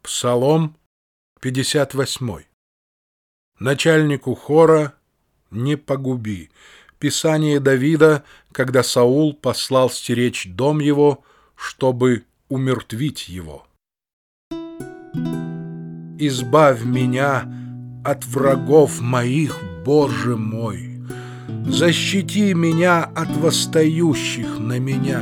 Псалом 58. Начальнику хора не погуби. Писание Давида, когда Саул послал стеречь дом его, чтобы умертвить его. Избавь меня от врагов моих, Боже мой! Защити меня от восстающих на меня!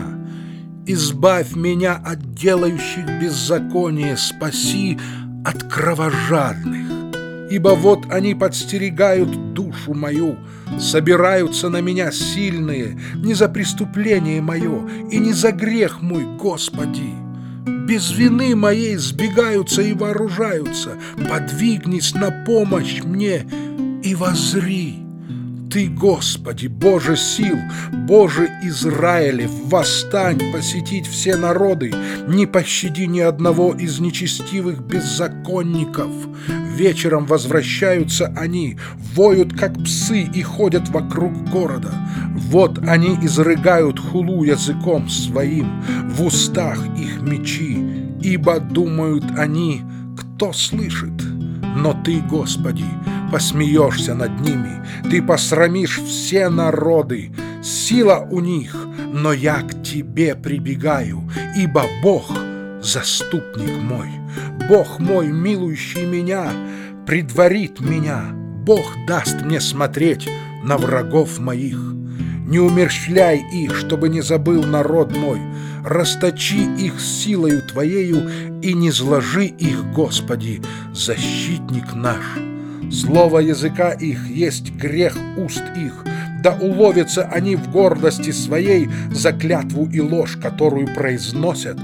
Избавь меня от делающих беззаконие, спаси от кровожадных. Ибо вот они подстерегают душу мою, собираются на меня сильные, не за преступление мое и не за грех мой, Господи. Без вины моей сбегаются и вооружаются. Подвигнись на помощь мне и воззри. Ты, Господи, Боже сил, Боже Израилев, восстань посетить все народы, не пощади ни одного из нечестивых беззаконников. Вечером возвращаются они, воют, как псы, и ходят вокруг города. Вот они изрыгают хулу языком своим, в устах их мечи, ибо думают они, кто слышит. Но Ты, Господи, посмеешься над ними, Ты посрамишь все народы. Сила у них, но я к Тебе прибегаю, ибо Бог — заступник мой. Бог мой, милующий меня, предварит меня. Бог даст мне смотреть на врагов моих. Не умерщвляй их, чтобы не забыл народ мой. Расточи их силою Твоею и не зложи их, Господи, защитник наш. Слово языка их есть грех уст их, да уловятся они в гордости своей за клятву и ложь, которую произносят.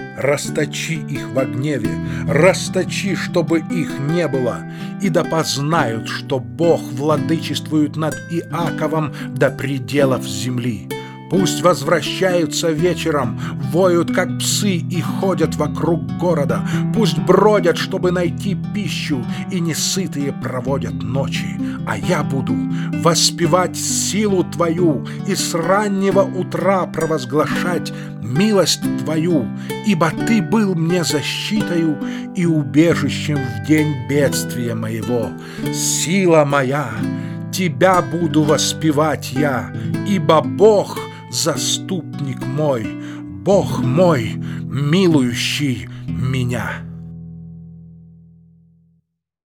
Расточи их во гневе, расточи, чтобы их не было, и да познают, что Бог владычествует над Иаковом до пределов земли. Пусть возвращаются вечером, воют, как псы, и ходят вокруг города. Пусть бродят, чтобы найти пищу, и несытые проводят ночи. А я буду воспевать силу Твою и с раннего утра провозглашать милость Твою, ибо Ты был мне защитою и убежищем в день бедствия моего. Сила моя, Тебя буду воспевать я, ибо Бог — заступник мой, Бог мой, милующий меня.